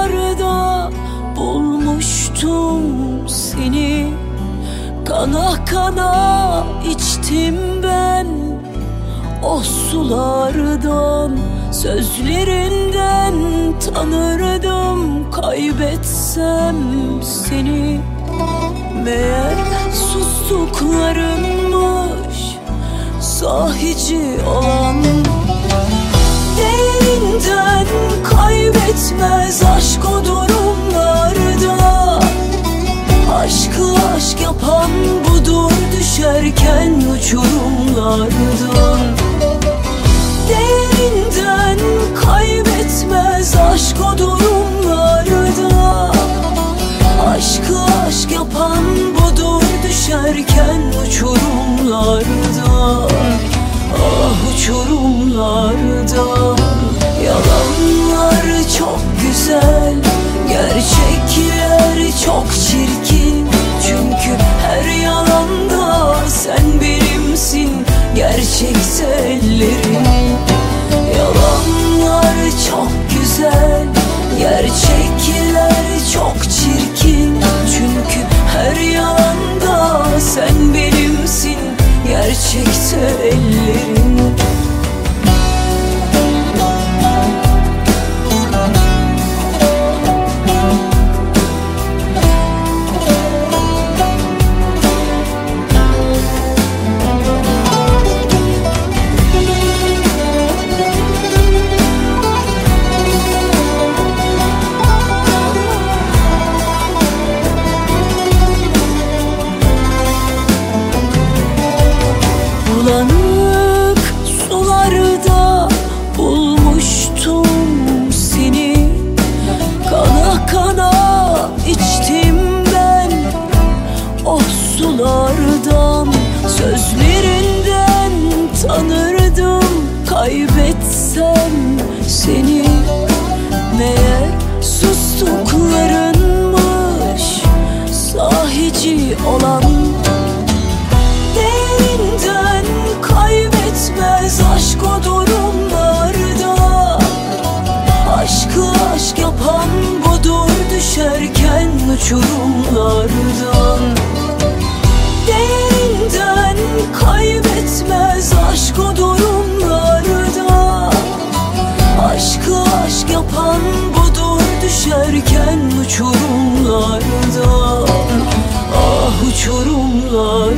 sularda bulmuştum seni. Kana kana içtim ben o sulardan, sözlerinden tanırdım kaybetsem seni. Meğer sustuklarınmış sahici olan. Derinden kaybetmez aşk o durumlarda. Aşkı aşk yapan budur, düşerken uçurumlardan. Derinden kaybetmez aşk o durumlarda. Aşkı aşk yapan budur, düşerken uçurumlardan. Ah uçurumlardan. Yalanlar çok güzel, gerçekler çok çirkin. Çünkü her yalanda sen benimsin, gerçekse ellerin. Yalanlar çok güzel, gerçekler çok çirkin. Çünkü her yalanda sen benimsin, gerçekse ellerin. Bulanık sularda bulmuştum seni. Kana kana içtim ben o sulardan, sözlerinden tanırdım kaybetsem seni. Meğer sustuklarınmış sahici olan. Aşk o durumlarda. Aşkı aşk yapan budur, düşerken uçurumlardan. Derinden kaybetmez aşk o durumlarda. Aşkı aşk yapan budur, düşerken uçurumlardan. Ah uçurumlardan.